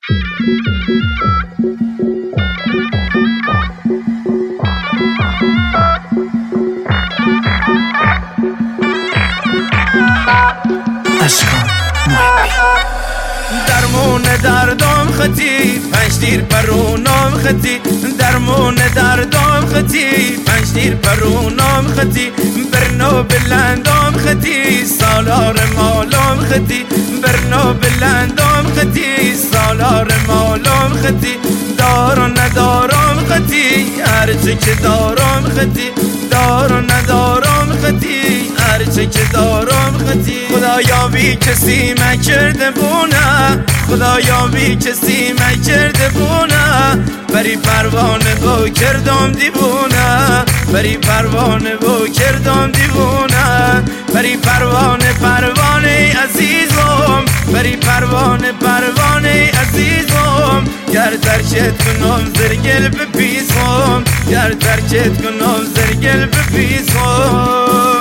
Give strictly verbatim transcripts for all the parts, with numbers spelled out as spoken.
اشکان درمون دردم خطی پنج تیر پرونم خطی درمون دردم خطی پنج تیر پرونم خطی برنو بلندم خطی سالار مالم خطی برنو بلندم خطی سالار مالم خطی دار و ندارم خطی هرچه که دارم خطی دار و ندارم خطی هرچه که دارم خطی خدایا بی کسی مکرده بونه خدایا بی کسی مکرده بونه بری پروانه با کردم دیوونه بری پروانه با کردم دیوونه بری پروانه پروانه عزیزم بری پروانه پروانه عزیزم گر ترکت کنم زرگل بپیسم گر ترکت کنم زرگل بپیسم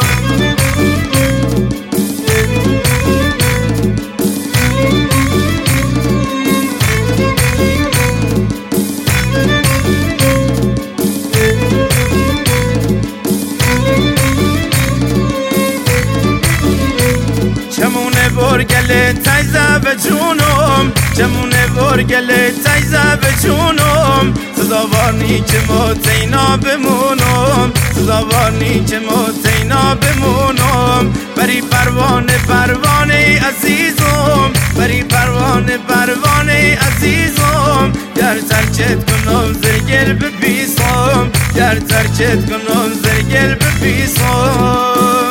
چمونه برگل تیزه به جونم چمونه برگل تیزه به جونم سزاوارنی که ما تینا بمونم سزاوارنی که ما تینا بمونم بری پروانه پروانه عزیزم بری پروانه پروانه عزیزم گر ترکت کنم زرگل بپیسم گر ترکت کنم زرگل بپیسم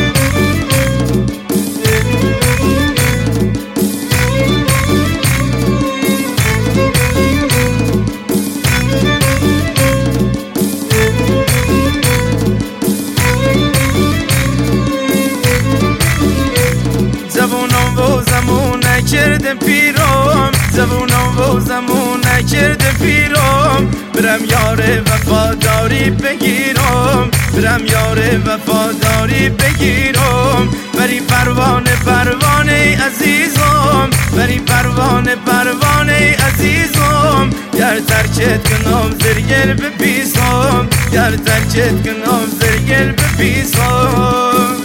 زبونم و زمون نکرده پیرم زبونم و زمون نکرده پیرم برم یار وفاداری بگیرم برم یار وفاداری بگیرم بری پروانه پروانه عزیزم بری پروانه پروانه عزیزم گر ترکت کنم زرگل بپیسم گر ترکت کنم زرگل بپیسم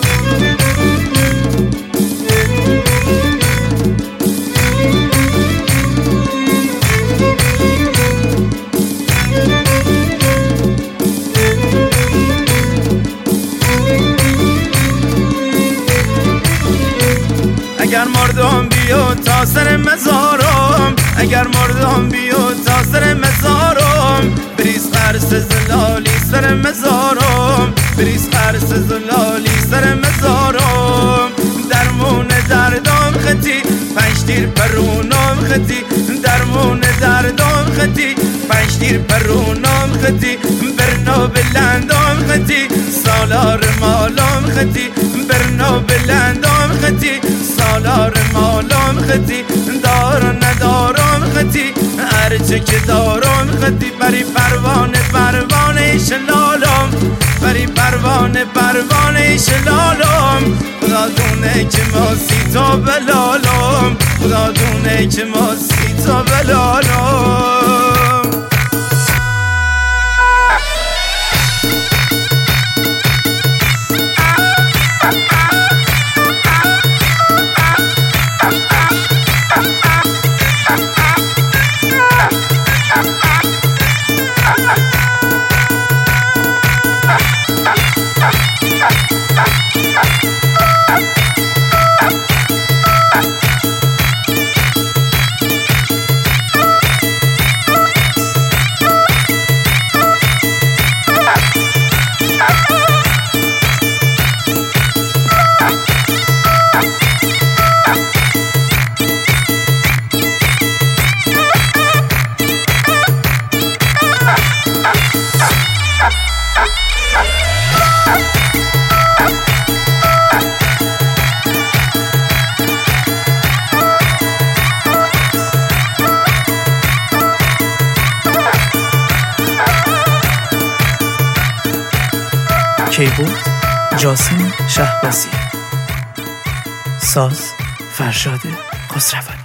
اگر مردم بیو تا سر مزارم اگر مردم بیو تا سر مزارم بریز قرص زلالی سر مزارم بریز قرص زلالی سر مزارم درمون دردم خطی پنج تیر پرونم خطی درمون دردم خطی پنج تیر پرونم خطی برنو بلندم خطی سالار مالم خطی برنو بلندم خطی سالار مالم خطی دار و ندارم خطی هرچه که دارم خطی بری پروانه پروانه شلالم بری پروانه پروانه شلالم خدا دونه که ما سی تا بلالم خدا دونه که ما سی تا بلالم کیبورد جاسم شهبازی، ساز فرشاد خسروانی.